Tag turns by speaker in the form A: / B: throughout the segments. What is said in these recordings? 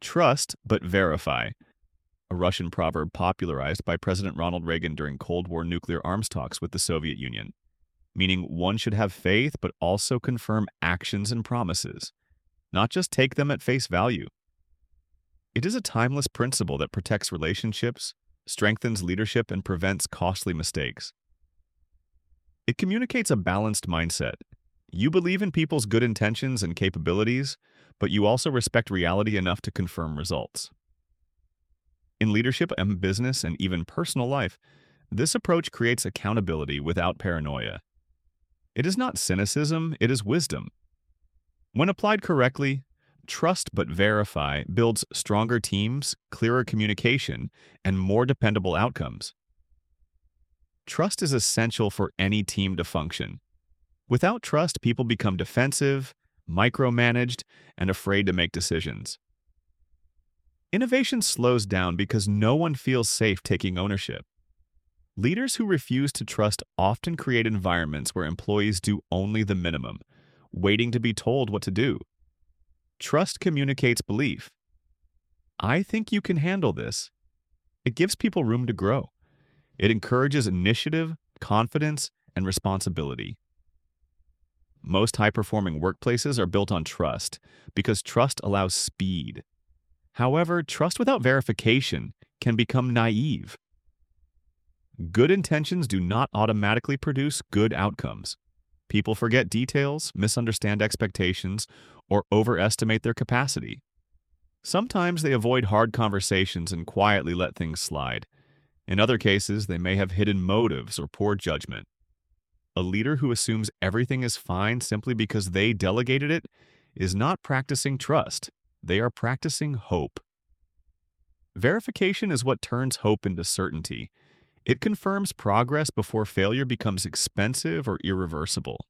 A: Trust but verify, a Russian proverb popularized by President Ronald Reagan during Cold War nuclear arms talks with the Soviet Union, meaning one should have faith but also confirm actions and promises, not just take them at face value. It is a timeless principle that protects relationships, strengthens leadership, and prevents costly mistakes. It communicates a balanced mindset. You believe in people's good intentions and capabilities, but you also respect reality enough to confirm results. In leadership and business and even personal life, this approach creates accountability without paranoia. It is not cynicism, it is wisdom. When applied correctly, trust but verify builds stronger teams, clearer communication, and more dependable outcomes. Trust is essential for any team to function. Without trust, people become defensive, micromanaged, and afraid to make decisions. Innovation slows down because no one feels safe taking ownership. Leaders who refuse to trust often create environments where employees do only the minimum, waiting to be told what to do. Trust communicates belief. I think you can handle this. It gives people room to grow. It encourages initiative, confidence, and responsibility. Most high-performing workplaces are built on trust because trust allows speed. However, trust without verification can become naive. Good intentions do not automatically produce good outcomes. People forget details, misunderstand expectations, or overestimate their capacity. Sometimes they avoid hard conversations and quietly let things slide. In other cases, they may have hidden motives or poor judgment. A leader who assumes everything is fine simply because they delegated it is not practicing trust. They are practicing hope. Verification is what turns hope into certainty. It confirms progress before failure becomes expensive or irreversible.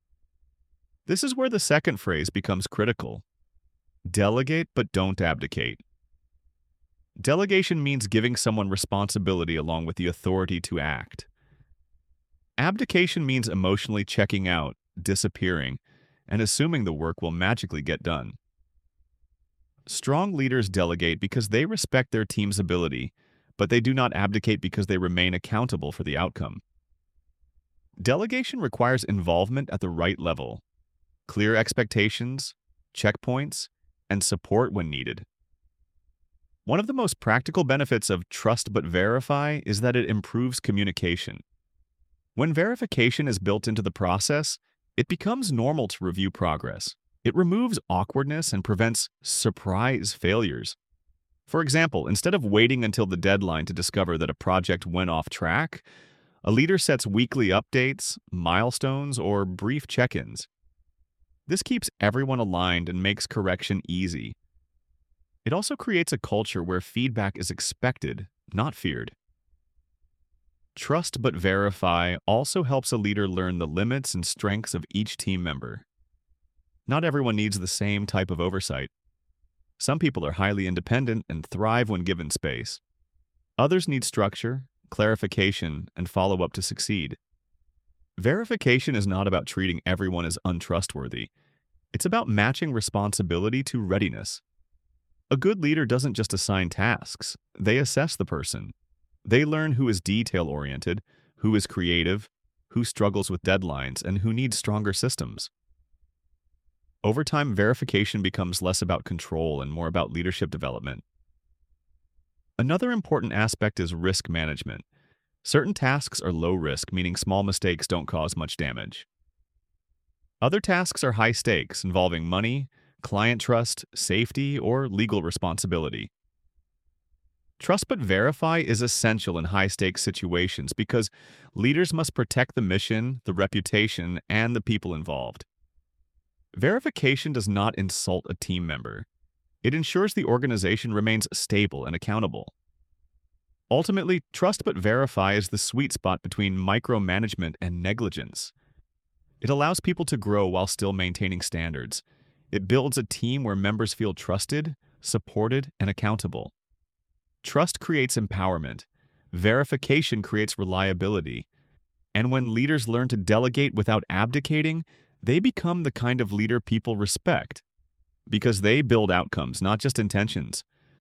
A: This is where the second phrase becomes critical. Delegate but don't abdicate. Delegation means giving someone responsibility along with the authority to act. Abdication means emotionally checking out, disappearing, and assuming the work will magically get done. Strong leaders delegate because they respect their team's ability, but they do not abdicate because they remain accountable for the outcome. Delegation requires involvement at the right level, clear expectations, checkpoints, and support when needed. One of the most practical benefits of trust but verify is that it improves communication. When verification is built into the process, it becomes normal to review progress. It removes awkwardness and prevents surprise failures. For example, instead of waiting until the deadline to discover that a project went off track, a leader sets weekly updates, milestones, or brief check-ins. This keeps everyone aligned and makes correction easy. It also creates a culture where feedback is expected, not feared. Trust but verify also helps a leader learn the limits and strengths of each team member. Not everyone needs the same type of oversight. Some people are highly independent and thrive when given space. Others need structure, clarification, and follow-up to succeed. Verification is not about treating everyone as untrustworthy. It's about matching responsibility to readiness. A good leader doesn't just assign tasks. They assess the person. They learn who is detail-oriented, who is creative, who struggles with deadlines, and who needs stronger systems. Over time, verification becomes less about control and more about leadership development. Another important aspect is risk management. Certain tasks are low risk, meaning small mistakes don't cause much damage. Other tasks are high stakes, involving money, client trust, safety, or legal responsibility. Trust but verify is essential in high-stakes situations because leaders must protect the mission, the reputation, and the people involved. Verification does not insult a team member. It ensures the organization remains stable and accountable. Ultimately, trust but verify is the sweet spot between micromanagement and negligence. It allows people to grow while still maintaining standards. It builds a team where members feel trusted, supported, and accountable. Trust creates empowerment. Verification creates reliability. And when leaders learn to delegate without abdicating, they become the kind of leader people respect. because they build outcomes, not just intentions.